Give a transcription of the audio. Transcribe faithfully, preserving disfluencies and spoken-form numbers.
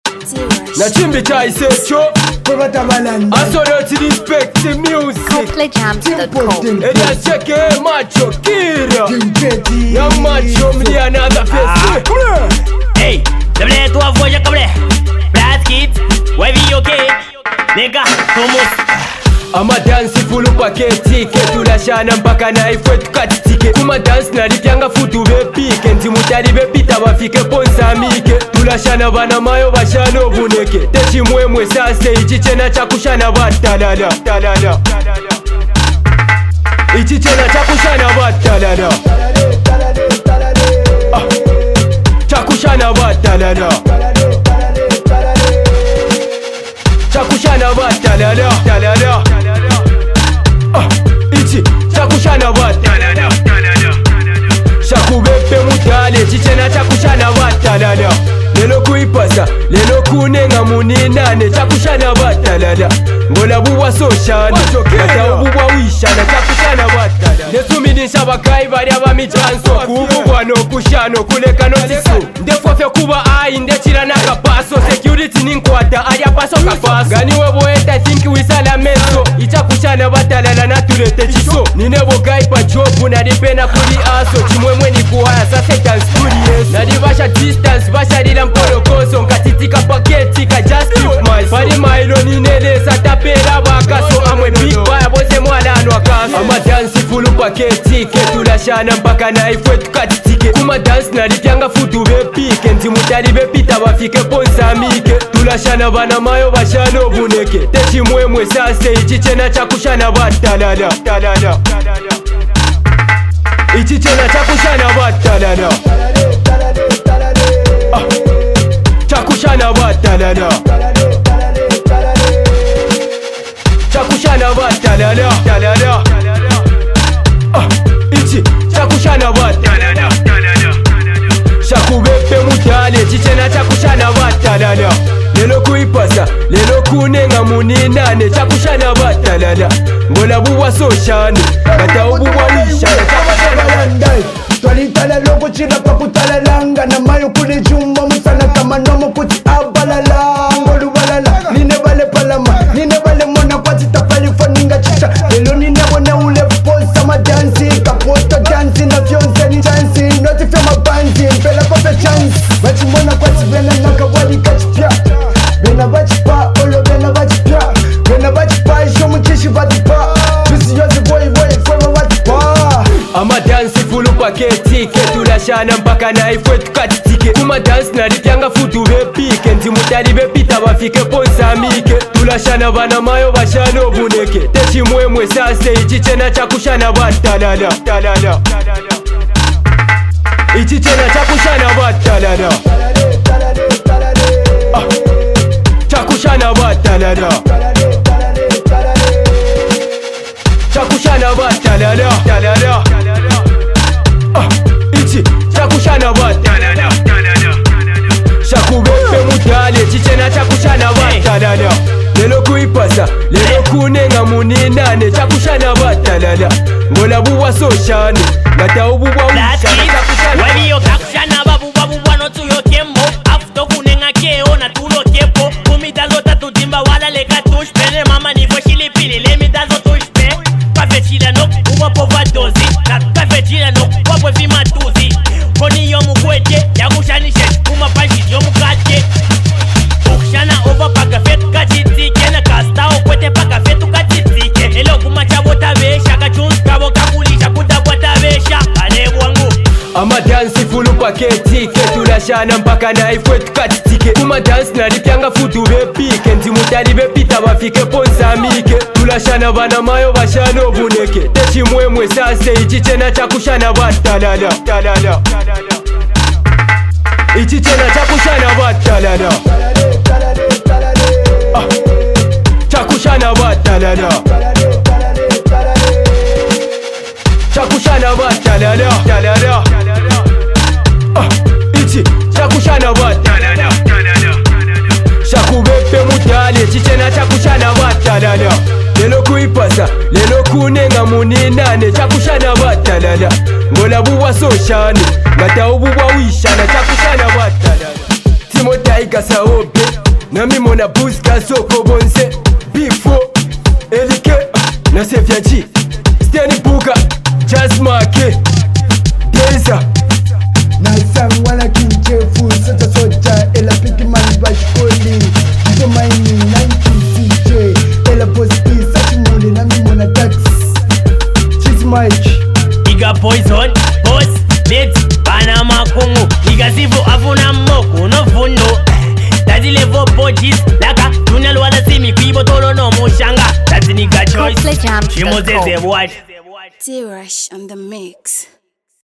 Na chimbi chai secho Asoroti respect the music Coplejams dot com. Elia cheke macho kira Young macho mli another face. Hey, le blé toi voyage comme les Blast Kids, wavy okay Nigga, Thomas Ama dance fulu paketi Ketula shana mpaka na ifwe tukatitike Kuma dance na lipianga futu bepike Ntimutari bepita wafike ponsa mike Tula shana bana mayo bashano buneke Techi mwemwe sase ichichena chakushana batalala Talala Ichichena chakushana batalala ah. Chakushana batalala Chakushana batalala Talala ah. Ichi chakushana batalala Shakubepe mutale chichena chakushana batalala Lelo kuipasa, lelo kunenga muninane Chakushana batalala Ngola buwa soshana Kata ubuwa wishana Chakushana batalala Nesuminisha bakai bari abamichanso Kubuwa no kushano kuleka notiso Ndefofye kuba ai ndechira nakapaso Security ninkwata aria paso kapaso Gani webo eta think wisala meso Ichakushana batalala naturete chiso Ninebo gai pa jobu Naripena kuli aso Chimwemwe ni kuhaya sase can studies Naribasha distance basha rila mpolo koso Nkatitika paketi ka just keep my soul Pari mailo ninelesa tapera bakaso Amwe big baya bose mwalano akaso Ama dance fulu paketi Ketula shana mpaka na ifwe tukatitike Kuma dance nalipianga futu bepike Ntimutari bepita wafike ponsa mike Tula shana bana mayo bashano buneke Techi mwemwe sase ichichena chakushana batalala Talala Ichichena chakushana batalala ah. Chakushana batalala Chakushana batalala Talala ah. Ichi chakushana batalala Shakubepe mutale chichena chakushana batalala Lelo kuipasa, lelo kunenga muninane Chakushana batalala Ngola buwa soshane Kata ubuwa wishana Chakushana batalala Twalitala loko chila pakutala langa Na mayo kule jumba musana tamanomo kuti abalala Ngolu balala, nine bale palama Nine bale mona kwa zita pali foninga chicha Lelo nine wane ule posa madansi Kapoto dansi na fyonse ni chansi Noti fya mabanzi, mpela kope chansi Bachi mona kwa zivena naka wali kachipya Bena bachi pa, olo bena bachi pya Bena bachi pa, isho mchishi bati pa Bisi yozi boy boy, fwema bati pa Ama dance fulu paketi Ketula shana mpaka na ifwe tukatitike Kuma dance nalipianga futu bepike Ntimutari bepita wafike ponsa mike Tula shana bana mayo bashano buneke Techi mwemwe sase ichichena chakushana batalala Talala Ichichena chakushana batalala ah. Chakushana batalala Chakushana batalala Talala ah. Ichi chakushana batalala Shakubepe mutale chichena chakushana batalala Lelo kuipasa, lelo kunenga muninane Chakushana batalala Ngola buwa soshane Ngata ubuwa wishana Chakushana wavy yo kakushana babu babu wano tuyo kembo Afto kunenga keo na tulo kepo Kumidazo tatu timba wala leka tush Pene mama ni fwe shilipili lemidazo tush pe Pafetila no uwa pova dozi Na pafetila no wapwe vima tuzi Koni yo mkwete ya kushanishe Kuma panshi yo mkate Kukushana over paka fetu kachitike Na kasta okwete paka fetu kachitike Elo kuma chabo tabesha Kachunzi kabo kakulisha kutabwa tabesha Alebu wangu Ama dance fulu paketi Ketula shana mpaka na ifwe tukatitike Kuma dance nalipianga futu bepike Ntimutari bepita wafike ponsa mike Tula shana bana mayo bashano buneke Techi mwemwe sase ichichena chakushana batalala Talala Ichichena chakushana batalala ah. Chakushana batalala Chakushana batalala Talala ah. Ichi chakushana batalala Shakubepe mutale chichena chakushana batalala Lelo kuipasa, lelo kunenga muninane Chakushana batalala Ngola buwa soshane Ngata ubuwa wishana Chakushana batalala Timo Tiger Saobe nami mona buska soko bonse bifo elike na sefiaji steni buka jasmake deza na sang wana kinchefu soja soja ela piki man bashkoli njo maini nineteen C J ela boss is satimoni nami mona tax she's Mike Iga poison boss let Panama Congo Iga sivo afuna moko no fundo Daddy levo bojis laka tunel wala simi kwibo tolo no moshanga That's nigga choice Coldplay Jams dot com. Shimo zeze watch T-Rush on the mix.